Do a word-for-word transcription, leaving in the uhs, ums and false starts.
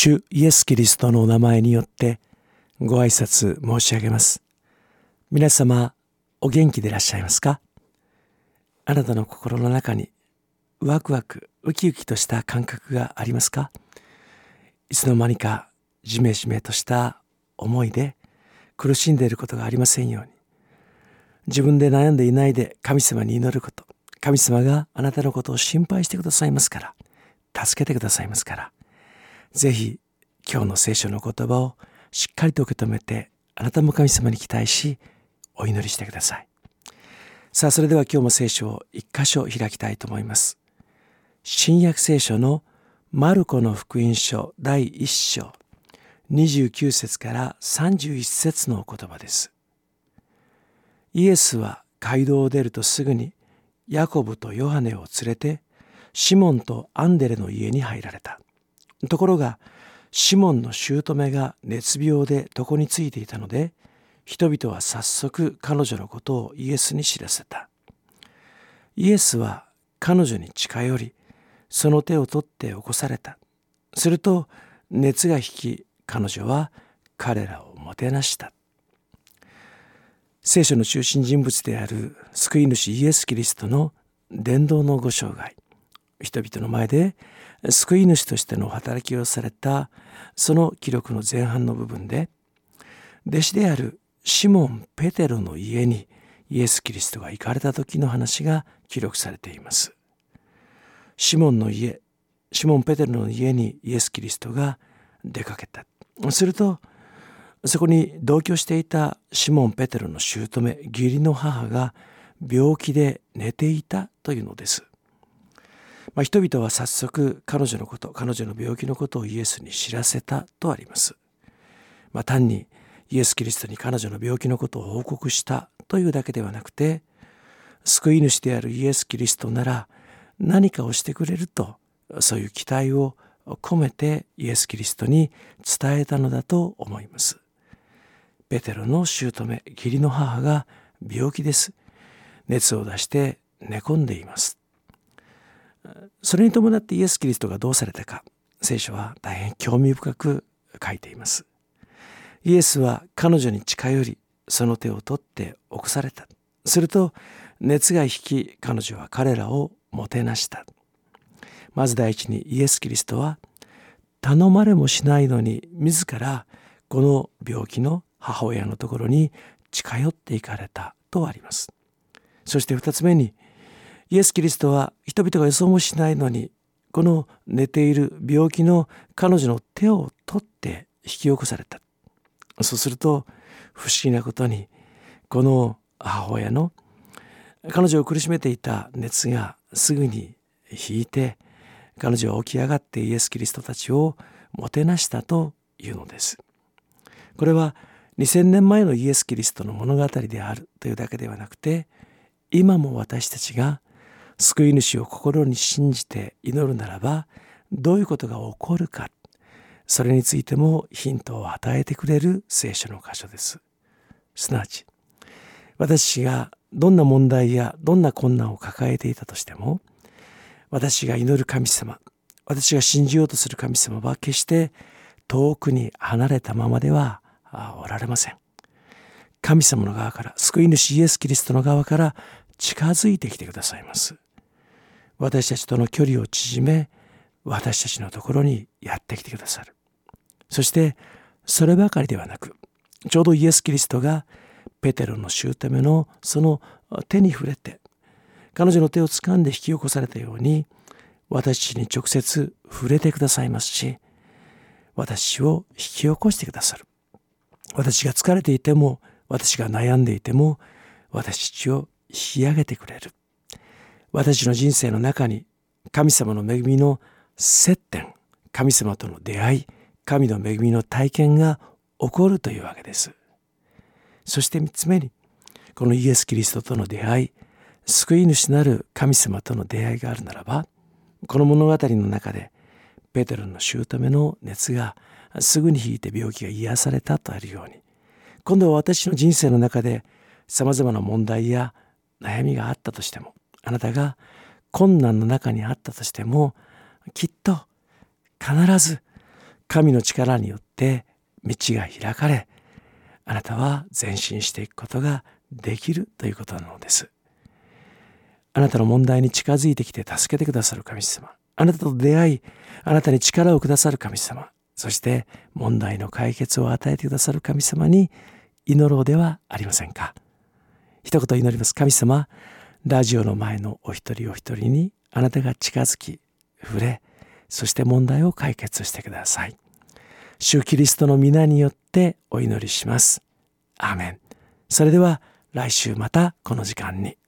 主イエス・キリストのお名前によってご挨拶申し上げます。皆様お元気でいらっしゃいますか？あなたの心の中にワクワクウキウキとした感覚がありますか？いつの間にかジメジメとした思いで苦しんでいることがありませんように、自分で悩んでいないで神様に祈ること、神様があなたのことを心配してくださいますから、助けてくださいますから、ぜひ今日の聖書の言葉をしっかりと受け止めて、あなたも神様に期待しお祈りしてください。さあ、それでは今日も聖書を一箇所開きたいと思います。新約聖書のマルコの福音書だいいっ章にじゅうきゅう節からさんじゅういち節のお言葉です。イエスは街道を出るとすぐにヤコブとヨハネを連れてシモンとアンデレの家に入られた。ところがシモンの姑が熱病で床についていたので、人々は早速彼女のことをイエスに知らせた。イエスは彼女に近寄り、その手を取って起こされた。すると熱が引き、彼女は彼らをもてなした。聖書の中心人物である救い主イエス・キリストの伝道のご生涯、人々の前で救い主としての働きをされたその記録の前半の部分で、弟子であるシモン・ペテロの家にイエス・キリストが行かれた時の話が記録されています。シモンの家、シモン・ペテロの家にイエス・キリストが出かけた。するとそこに同居していたシモン・ペテロの姑、義理の母が病気で寝ていたというのです。まあ、人々は早速彼女のこと、彼女の病気のことをイエスに知らせたとあります。まあ、単にイエス・キリストに彼女の病気のことを報告したというだけではなくて、救い主であるイエス・キリストなら何かをしてくれると、そういう期待を込めてイエス・キリストに伝えたのだと思います。ペテロの姑、義理の母が病気です。熱を出して寝込んでいます。それに伴ってイエス・キリストがどうされたか、聖書は大変興味深く書いています。イエスは彼女に近寄り、その手を取って起こされた。すると熱が引き、彼女は彼らをもてなした。まず第一にイエス・キリストは頼まれもしないのに自らこの病気の母親のところに近寄っていかれたとあります。そして二つ目に、イエス・キリストは人々が予想もしないのに、この寝ている病気の彼女の手を取って引き起こされた。そうすると不思議なことに、この母親の彼女を苦しめていた熱がすぐに引いて、彼女は起き上がってイエス・キリストたちをもてなしたというのです。これはにせんねんまえのイエス・キリストの物語であるというだけではなくて、今も私たちが救い主を心に信じて祈るならば、どういうことが起こるか、それについてもヒントを与えてくれる聖書の箇所です。すなわち、私がどんな問題やどんな困難を抱えていたとしても、私が祈る神様、私が信じようとする神様は決して遠くに離れたままではおられません。神様の側から、救い主イエス・キリストの側から近づいてきてくださいます。私たちとの距離を縮め、私たちのところにやってきてくださる。そしてそればかりではなく、ちょうどイエス・キリストがペテロの姑のその手に触れて、彼女の手を掴んで引き起こされたように、私たちに直接触れてくださいますし、私を引き起こしてくださる。私が疲れていても、私が悩んでいても、私たちを引き上げてくれる。私の人生の中に神様の恵みの接点、神様との出会い、神の恵みの体験が起こるというわけです。そして三つ目に、このイエス・キリストとの出会い、救い主なる神様との出会いがあるならば、この物語の中でペテロの姑の熱がすぐに引いて病気が癒されたとあるように、今度は私の人生の中でさまざまな問題や悩みがあったとしても、あなたが困難の中にあったとしても、きっと必ず神の力によって道が開かれ、あなたは前進していくことができるということなのです。あなたの問題に近づいてきて助けてくださる神様、あなたと出会い、あなたに力をくださる神様、そして問題の解決を与えてくださる神様に祈ろうではありませんか。一言祈ります。神様、ラジオの前のお一人お一人にあなたが近づき、触れ、そして問題を解決してください。主キリストの皆によってお祈りします。アーメン。それでは来週またこの時間に。